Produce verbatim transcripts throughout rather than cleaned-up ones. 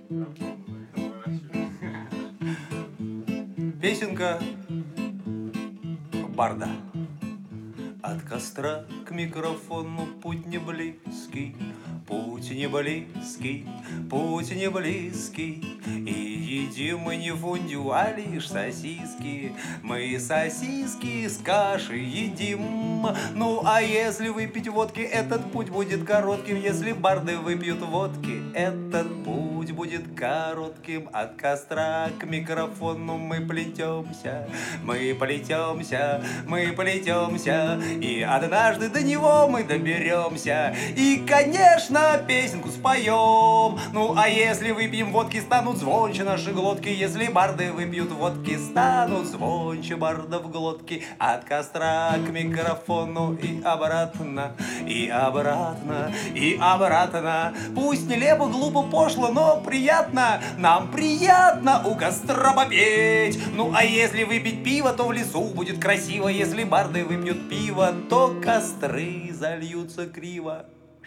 Песенка барда. От костра к микрофону путь не близкий, путь не близкий, путь не близкий. И едим мы не фондю, а лишь сосиски. Мы сосиски с кашей едим. Ну а если выпить водки, этот путь будет коротким. Если барды выпьют водки, этот путь будет коротким. От костра к микрофону мы плетемся, мы плетемся, мы плетемся. И однажды до него мы доберемся. И, конечно, песенку споем. Ну, а если выпьем водки, станут звонче наши глотки. Если барды выпьют водки, станут звонче бардов глотки. От костра к микрофону и обратно, и обратно, и обратно. Пусть нелепо, глупо, пошло, но приятно. Нам приятно у костра попеть. Ну, а если выпить пиво, то в лесу будет красиво. Если барды выпьют пиво, то костры зальются криво.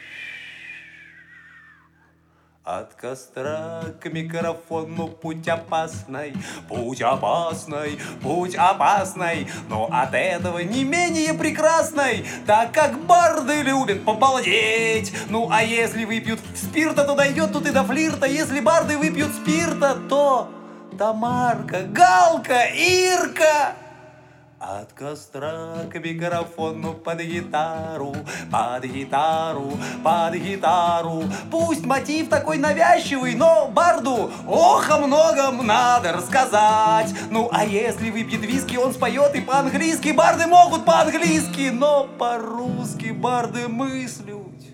От костра к микрофону путь опасный, путь опасный, путь опасный, но от этого не менее прекрасный, так как барды любят побалдеть. Ну а если выпьют спирта, то дойдет тут и до флирта. Если барды выпьют спирта, то Тамарка, Галка, Ирка. От костра к микрофону под гитару, под гитару, под гитару. Пусть мотив такой навязчивый, но барду ох, о многом надо рассказать. Ну а если выпьет виски, он споет и по-английски. Барды могут по-английски, но по-русски барды мыслют.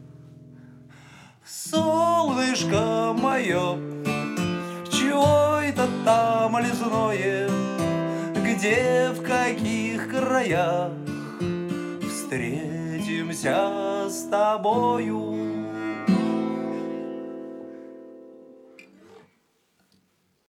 Солнышко мое, чего это там лесное? Где, в каких краях встретимся с тобою?